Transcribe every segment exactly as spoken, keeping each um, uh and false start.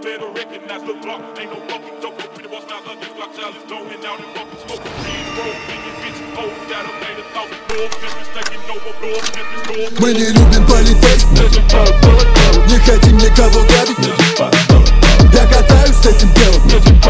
better recognize the block. Ain't no fucking dope, no pretty boss, not like this block child is going out and walking, smoking weed, rolling in bitch, hold that up, made a thought. No business taking over, no business, no business. Мы не любим полицейских, не хотим никого грабить. Я катаюсь с этим делом,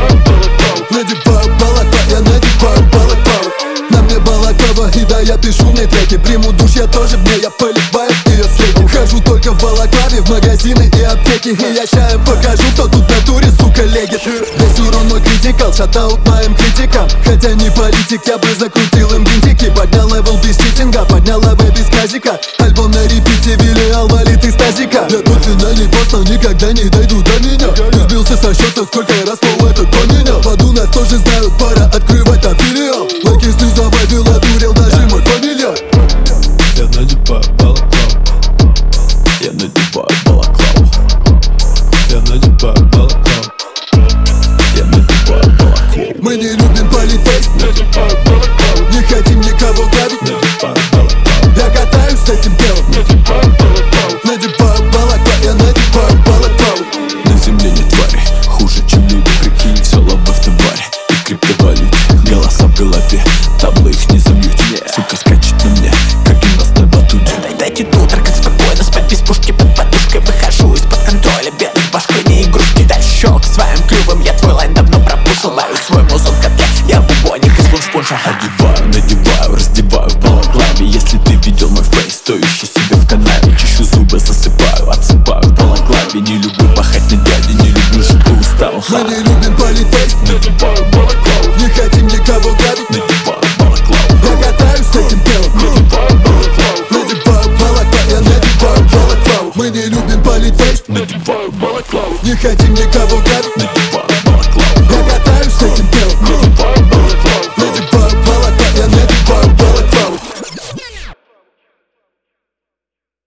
надеваю балаклава, я надеваю балаклаву. На мне балаклава, и да, я пишу в ней треки. Приму душ я тоже в ней, я поливаю ее следом. Хожу только в балаклаве, в магазины и аптеки. И я ща им покажу, кто тут в натуре, сука, легит. Весь урон мой критикал, шатаут моим критикам. Хотя не политик, я бы закрутил им винтики. Поднял левел без читинга, поднял левел без казика. Альбом на репите, Вилиал валит из тазика. Я тут финальный босс, но никогда не дойду до меня. Ты сбился со счета, сколько раз пол этот поменял. Воду нас тоже знают, пора открывать там филиал. Лайки слезовой белодурил даже мой фамилия. Я надеваю балаклаву, я надеваю балаклаву, я надеваю балаклаву, я надеваю балаклаву. Мы не любим полицейских, Надеваю балаклаву, не хотим никого грабить. надеваю балаклаву, Я катаюсь с этим делом, надеваю балаклаву. надеваю балаклаву, я надеваю балаклаву. На земле нет твари, хуже чем люди, прикинь, все лобы в товаре и в криптовалюте. Голоса в голове, табло их не замьють. Сука скачет на мне, как гимнаст на батуте. Дайте тут, как спокойно спать без пушки под подушкой. Выхожу из-под контроля, белой башкой не игрушки. Дальше щелк своим клювом, я твой лайн давно пропушил. Лаю свой музон в котле, я бубоник из луншпунша. Одеваю, надеваю, раздеваю в балаклаве. Если ты видел мой фейс, то ищи себе в канаве. Чищу зубы, засыпаю, отсыпаю в балаклаве. Не люблю пахать на дяде, не люблю, чтобы устал. Мы не любим полицейских, Надеваю балаклаву, не хотим никого грабить. надеваю балаклаву, Я катаюсь с этим делом, надеваю балаклаву, надеваю балаклаву, я надеваю балаклаву. Мы не любим полицейских, надеваю балаклаву, не хотим никого грабить. надеваю